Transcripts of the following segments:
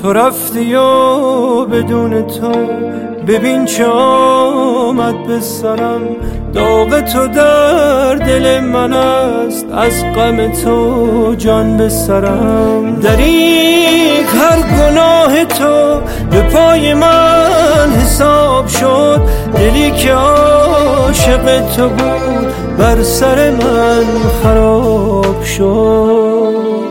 تو رفتی و بدون تو ببین چه آمد به سرم. داغ تو در دل من است، از غم تو جان به سرم. دریغ هر گناه تو به پای من حساب شد. دلی که عاشق تو بود بر سر من خراب شد.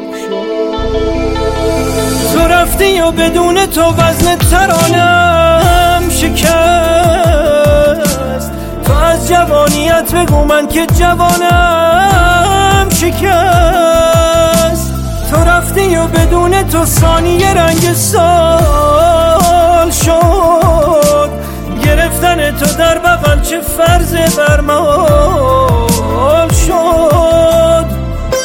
تو رفتی و بدون تو وزن ترانم شکست. تو از جوانیت بگو من که جوانم شکست. تو رفتی و بدون تو ثانیه رنگ سال شد. گرفتن تو در بغل چه فرض برمال شد.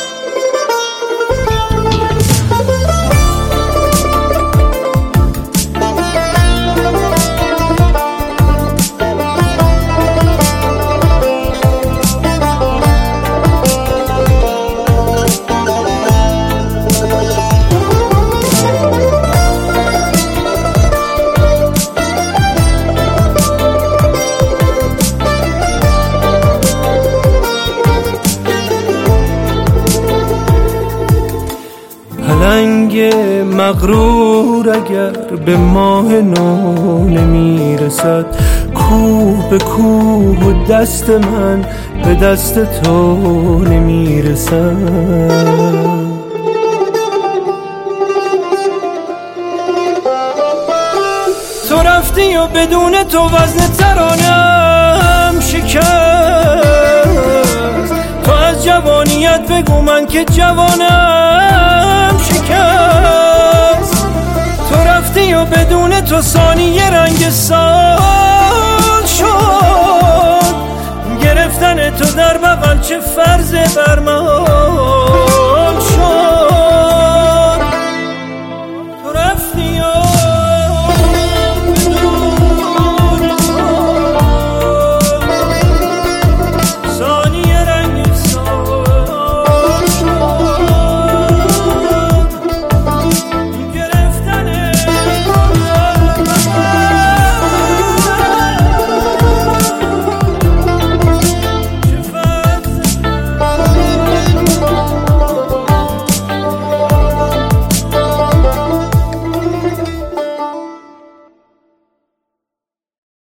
پلنگ مغرور اگر به ماه نو نمیرسد، کوه به کوه و دست من به دست تو نمیرسد. تو رفتی و بدون تو وزن ترانم شکست. تو از جوانیت بگو من که جوانم شکست. تو رفتی و بدون تو ثانیه رنگ سال شد. گرفتن تو در بغل چه فرض برمال